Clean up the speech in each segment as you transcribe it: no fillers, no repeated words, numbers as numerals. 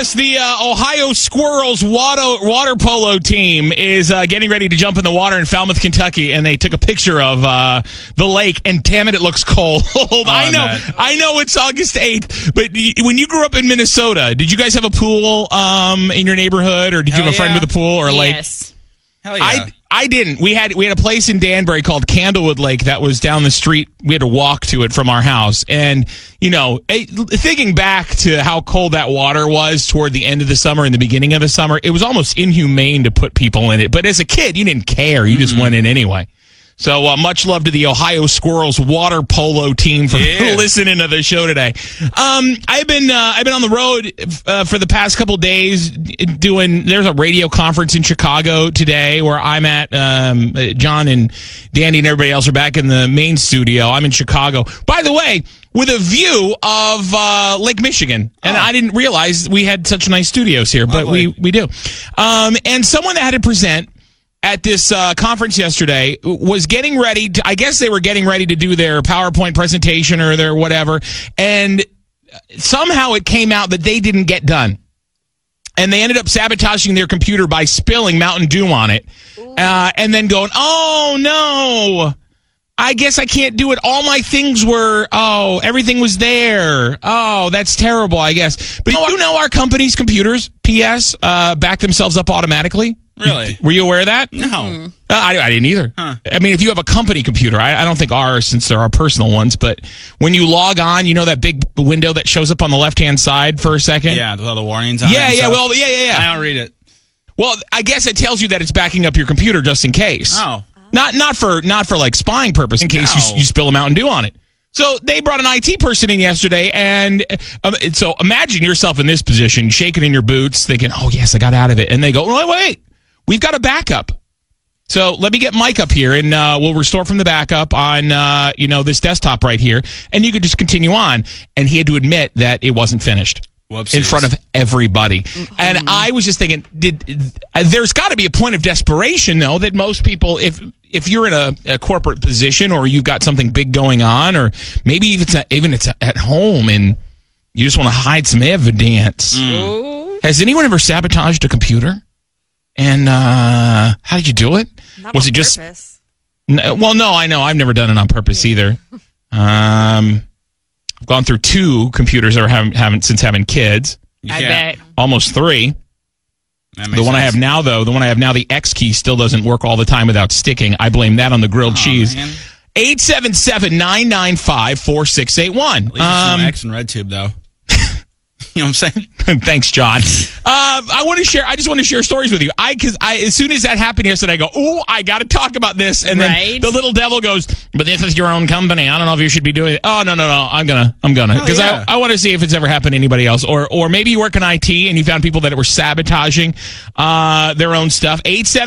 us, the Ohio Squirrels water polo team is getting ready to jump in the water in Falmouth, Kentucky, and they took a picture of the lake, and damn it looks cold. I know it's August 8th, but when you grew up in Minnesota, did you guys have a pool in your neighborhood, or did you have a friend with a pool or a lake? Yes. Hell yeah. I didn't. We had a place in Danbury called Candlewood Lake that was down the street. We had to walk to it from our house. And, thinking back to how cold that water was toward the end of the summer and the beginning of the summer, it was almost inhumane to put people in it. But as a kid, you didn't care. You just went in anyway. So much love to the Ohio Squirrels water polo team for listening to the show today. I've been on the road for the past couple days there's a radio conference in Chicago today where I'm at. John and Danny and everybody else are back in the main studio. I'm in Chicago. By the way, with a view of Lake Michigan. And I didn't realize we had such nice studios here, but we do. And someone that had to present at this conference yesterday was getting ready to, I guess they were getting ready to do their PowerPoint presentation or their whatever, and somehow it came out that they didn't get done. And they ended up sabotaging their computer by spilling Mountain Dew on it, and then going, oh, no, I guess I can't do it. All my things were, everything was there. Oh, that's terrible, I guess. But our company's computers, PS, back themselves up automatically. Really? Were you aware of that? No. I didn't either. Huh. I mean, if you have a company computer, I don't think ours, since they're our personal ones, but when you log on, that big window that shows up on the left-hand side for a second? Yeah, with all the warnings on it. Yeah. I don't read it. Well, I guess it tells you that it's backing up your computer just in case. Oh. Not for like spying purpose, in case you spill a Mountain Dew on it. So they brought an IT person in yesterday, and so imagine yourself in this position, shaking in your boots, thinking, oh, yes, I got out of it. And they go, wait. We've got a backup. So let me get Mike up here, and we'll restore from the backup on, this desktop right here. And you could just continue on. And he had to admit that it wasn't finished. Whoopsies. In front of everybody. Mm-hmm. And I was just thinking, there's got to be a point of desperation, though, that most people, if you're in a corporate position or you've got something big going on, or maybe even it's at home and you just want to hide some evidence. Has anyone ever sabotaged a computer? And how did you do it? Was it just purpose? Well, no, I know. I've never done it on purpose either. I've gone through 2 computers that haven't since having kids. I bet. Almost 3. The one I have now, the X key still doesn't work all the time without sticking. I blame that on the grilled cheese. 877-995-4681. At least it's X and RedTube, though. You know what I'm saying? Thanks, John. I just want to share stories with you. Because as soon as that happened yesterday, I go, I got to talk about this. And then the little devil goes, but this is your own company. I don't know if you should be doing it. Oh, no. I'm gonna. Because I want to see if it's ever happened to anybody else. Or maybe you work in IT and you found people that were sabotaging their own stuff.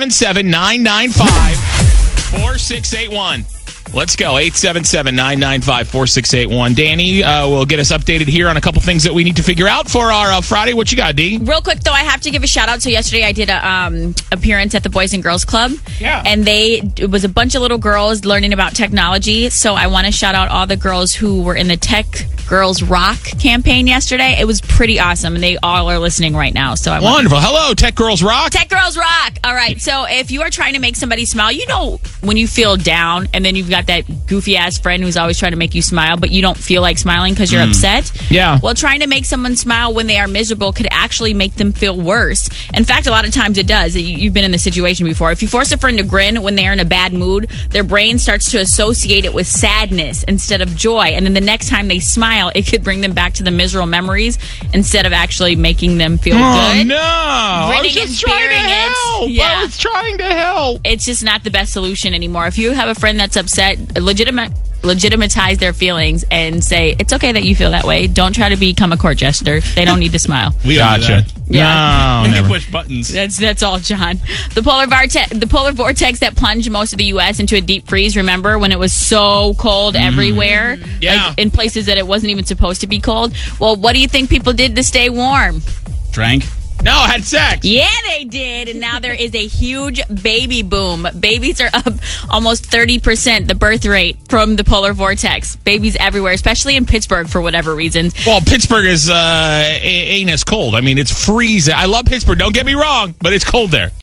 877-995-4681. Let's go. 877-995-4681. Danny will get us updated here on a couple things that we need to figure out for our Friday. What you got, D? Real quick, though, I have to give a shout-out. So yesterday I did a appearance at the Boys and Girls Club. Yeah. And it was a bunch of little girls learning about technology. So I want to shout out all the girls who were in the Tech Girls Rock campaign yesterday. It was pretty awesome, and they all are listening right now. So wonderful. Hello, Tech Girls Rock. Tech Girls Rock. All right. So if you are trying to make somebody smile, when you feel down and then you've got that goofy ass friend who's always trying to make you smile, but you don't feel like smiling because you're upset. Yeah. Well, trying to make someone smile when they are miserable could actually make them feel worse. In fact, a lot of times it does. You've been in the situation before. If you force a friend to grin when they're in a bad mood, their brain starts to associate it with sadness instead of joy. And then the next time they smile, it could bring them back to the miserable memories instead of actually making them feel good. Oh, no. I was just trying to help. Yeah. I was trying to help. It's just not the best solution anymore. If you have a friend that's upset, legitimatize their feelings and say, it's okay that you feel that way. Don't try to become a court jester. They don't need to smile. We gotcha. Yeah. No, we never. push buttons. That's all, John. The polar vortex that plunged most of the U.S. into a deep freeze. Remember when it was so cold everywhere? Yeah. Like in places that it wasn't even supposed to be cold? Well, what do you think people did to stay warm? Drank? No, had sex. Yeah, they did. And now there is a huge baby boom. Babies are up almost 30%, the birth rate from the polar vortex. Babies everywhere, especially in Pittsburgh for whatever reasons. Well, Pittsburgh is ain't as cold. I mean, it's freezing. I love Pittsburgh. Don't get me wrong, but it's cold there.